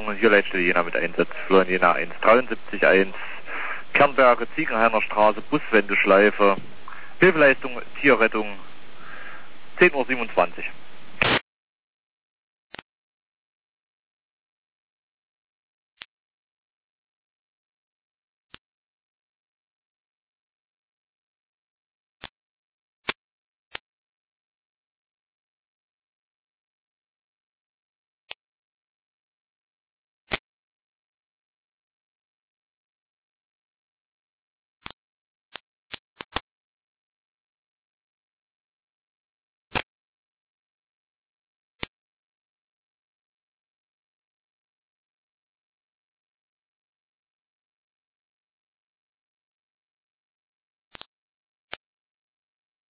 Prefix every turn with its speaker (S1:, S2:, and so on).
S1: und hier Leitstelle Jena mit Einsatz. Florian Jena 173.1, Kernberge, Ziegenhainer Straße, Buswendeschleife, Hilfeleistung, Tierrettung, 10:27 Uhr.